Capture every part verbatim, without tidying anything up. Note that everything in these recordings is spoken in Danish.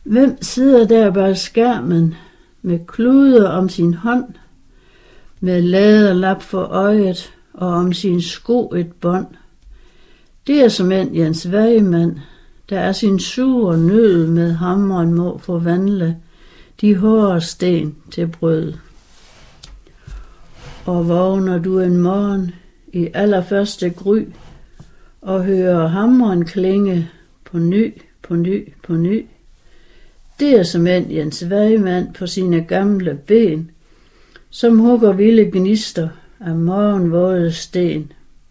Hvem sidder der bag skærmen med kluder om sin hånd, med læderlap for øjet og om sin sko et bånd? Det er som en Jens Vejmand, der er sin sure nød med hammeren må forvandle de hårde sten til brød. Og vågner du en morgen i allerførste gry, og hører hammeren klinge på ny, på ny, på ny. Det er som en Jens Vejmand på sine gamle ben, som hugger vilde gnister af morgenvåde sten.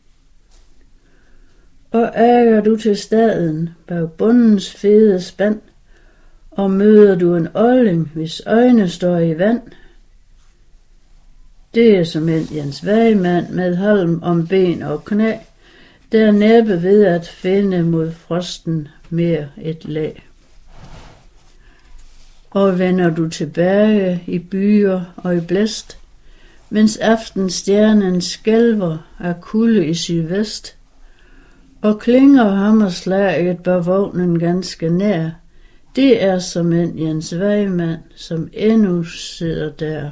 Og æger du til staden bag bundens fede spand, og møder du en olling, hvis øjne står i vand. Det er som en Jens Vejmand med halm om ben og knæ, der næppe ved at finde mod frosten mere et lag. Og vender du tilbage i byer og i blæst, mens aftenstjernen skælver af kulde i sydvest, og klinger hammerslaget bag vognen ganske nær, det er som en Jens Vejmand, som endnu sidder der.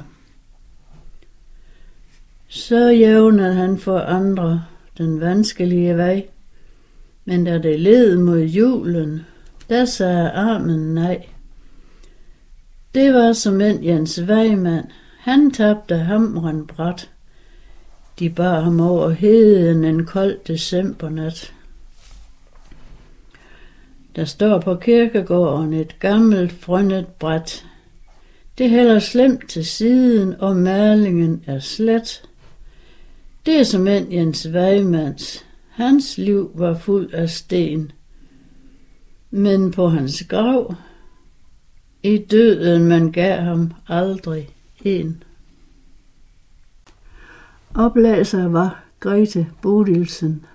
Så jævner han for andre den vanskelige vej, men da det led mod julen, der sagde armen nej. Det var som en Jens Vejmand, han tabte hammeren brat. De bar ham over heden en kold decembernat. Der står på kirkegården et gammelt frønnet bræt. Det hælder slemt til siden, og malingen er slet. Det er som en Jens Vejmands. Hans liv var fuld af sten. Men på hans grav, i døden man gav ham aldrig en. Oplæser var Grete Bodilsen.